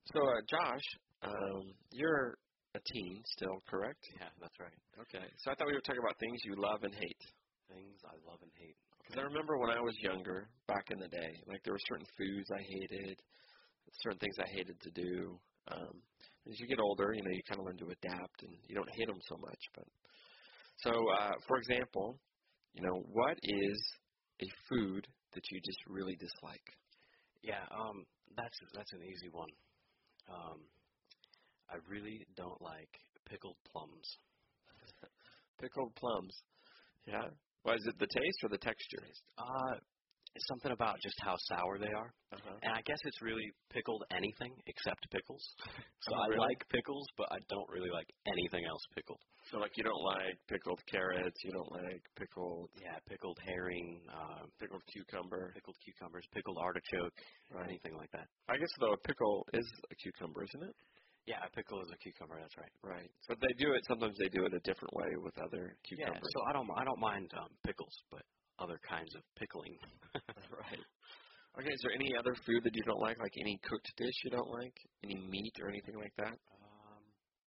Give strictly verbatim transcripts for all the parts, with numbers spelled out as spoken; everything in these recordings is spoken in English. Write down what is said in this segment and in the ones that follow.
So, uh, Josh, um, you're a teen still, correct? Yeah, that's right. Okay. So I thought we were talking about things you love and hate. Things I love and hate. Because I remember when I was younger, back in the day, like there were certain foods I hated, certain things I hated to do. Um, as you get older, you know, you kind of learn to adapt, and you don't hate them so much. But so, uh, for example, you know, what is a food that you just really dislike? Yeah, um, that's that's an easy one. Um, I really don't like pickled plums. Pickled plums. Yeah. Why is it the taste or the texture? Uh, it's something about just how sour they are. Uh-huh. And I guess it's really pickled anything except pickles. so Oh, I really? like pickles, but I don't really like anything else pickled. So, like, you don't like pickled carrots, you don't like pickled, Yeah, pickled herring, uh, pickled cucumber. pickled cucumbers, pickled artichoke, Right. anything like that. I guess though a pickle is a cucumber, isn't it? Yeah, a pickle is a cucumber. That's right. Right. But they do it. Sometimes they do it a different way with other Yeah, cucumbers. so I don't I don't mind um, pickles, but other kinds of pickling. Right. Okay. Is there any other food that you don't like? Like any cooked dish you don't like? Any meat or anything like that? Um,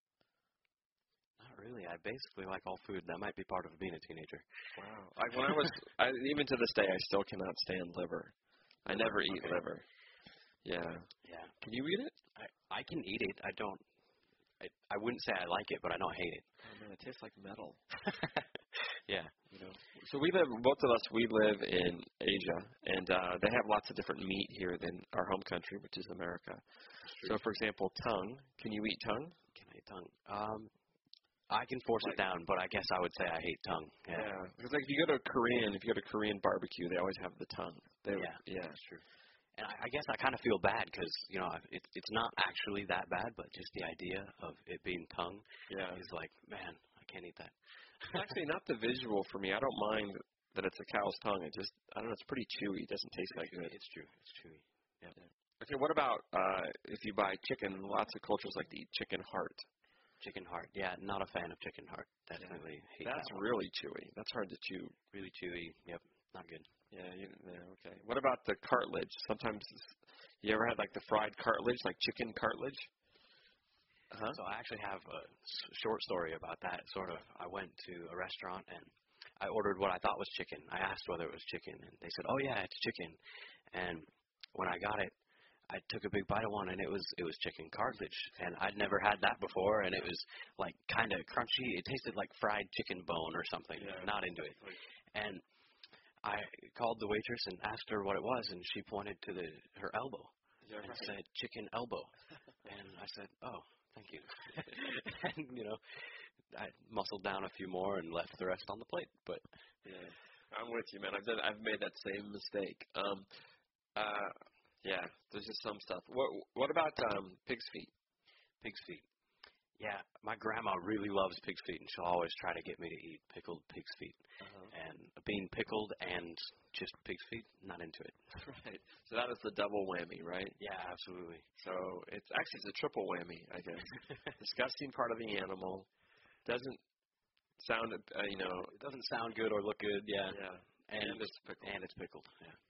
not really. I basically like all food. That might be part of being a teenager. Wow. Like when I was, I, even to this day, I still cannot stand liver. I never eat Okay. liver. Yeah. Yeah, Can you eat it? I I can eat it. I don't. I I wouldn't say I like it, but I don't hate it. Oh man, it tastes like metal. yeah. You know. So we live, both of us, we live in Asia, and uh, they have lots of different meat here than our home country, which is America. So, for example, tongue. Can you eat tongue? Can I eat tongue? Um, I can force Like- it down, but I guess I would say I hate tongue. Yeah. Yeah. Because like if you go to Korean, if you go to Korean barbecue, they always have the tongue. They, Yeah. Yeah. That's true. And I, I guess I kind of feel bad because you know it, it's not actually that bad, but just the idea of it being tongue Yeah. is like, man, I can't eat that. It's actually not the visual for me. I don't mind that it's a cow's tongue. It just, I don't know, it's pretty chewy. It doesn't taste that good. It's true. It's chewy. Yeah. Okay, what about uh, if you buy chicken? Lots of cultures like to eat chicken heart. Chicken heart. Yeah, not a fan of chicken heart. Definitely hate That's that one. really chewy. That's hard to chew. Really chewy. Yep. Not good. Yeah, you, yeah, okay. What about the cartilage? Sometimes, you ever had like the fried cartilage, like chicken cartilage? Uh-huh. So I actually have a s- short story about that. Sort of. I went to a restaurant and I ordered what I thought was chicken. I asked whether it was chicken, and they said, "Oh yeah, it's chicken." And when I got it, I took a big bite of one, and it was it was chicken cartilage, and I'd never had that before, and it was like kind of crunchy. It tasted like fried chicken bone or something. Yeah. Not into it. And I called the waitress and asked her what it was, and she pointed to the her elbow Yeah, and right. said chicken elbow. And I said, "Oh, thank you." and you know, I muscled down a few more and left the rest on the plate. But Yeah, I'm with you, man. I've done, I've made that same mistake. Um, uh, yeah, there's just some stuff. What What about um, pig's feet? pig's feet. Yeah, my grandma really loves pig's feet, and she'll always try to get me to eat pickled pig's feet. Uh-huh. And being pickled and just pig's feet, not into it. Right. So that is the double whammy, right? Yeah, absolutely. So it's actually it's a triple whammy, I guess. Disgusting part of the animal doesn't sound, uh, you know. It doesn't sound good or look good. Yeah. Yeah. And, And it's pickled. And it's pickled. Yeah.